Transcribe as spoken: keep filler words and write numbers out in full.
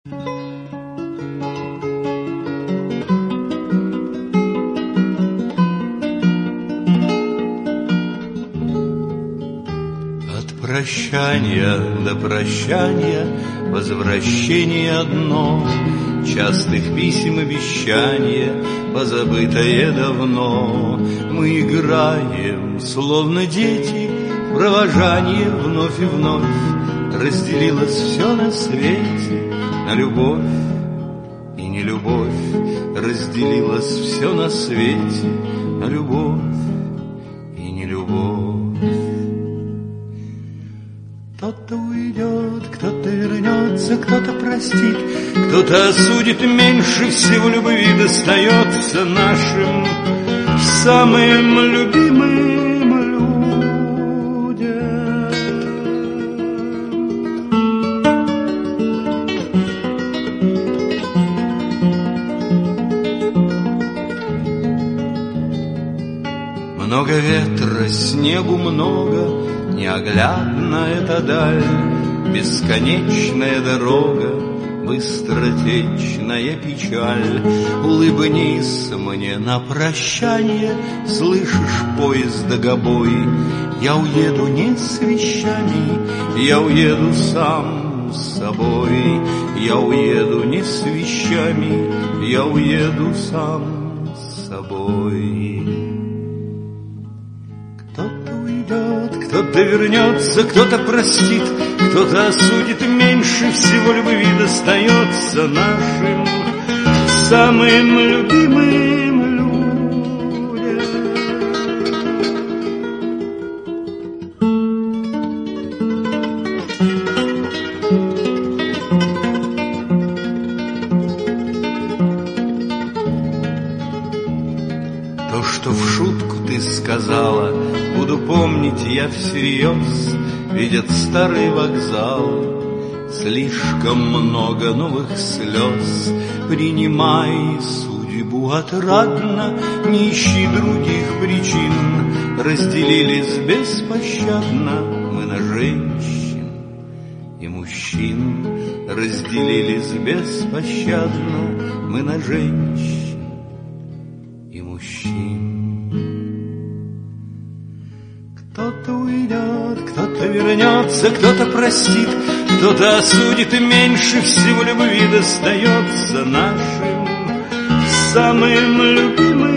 Прощания до прощания, возвращение одно, частых писем обещания, позабытое давно. Мы играем, словно дети, провожание вновь и вновь. Разделилось все на свете, на любовь и нелюбовь. Разделилось все на свете, на любовь и нелюбовь. Кто-то уйдет, кто-то вернется, кто-то простит, кто-то осудит, меньше всего любви достается нашим самым любимым людям. Много ветра, снегу много, неоглядна эта даль, бесконечная дорога, быстротечная печаль. Улыбнись мне на прощание, слышишь поезд догобой. Я уеду не с вещами, я уеду сам с собой. Я уеду не с вещами, я уеду сам с собой. Кто-то вернется, кто-то простит, кто-то осудит, меньше всего любви достается нашим самым любимым людям. То, что в шутку ты сказала, буду помнить я всерьез, видят старый вокзал, слишком много новых слез. Принимай судьбу отрадно, не ищи других причин. Разделились беспощадно мы на женщин и мужчин. Разделились беспощадно мы на женщин и мужчин. Кто-то уйдет, кто-то вернется, кто-то простит, кто-то осудит, и меньше всего любви достается нашим самым любимым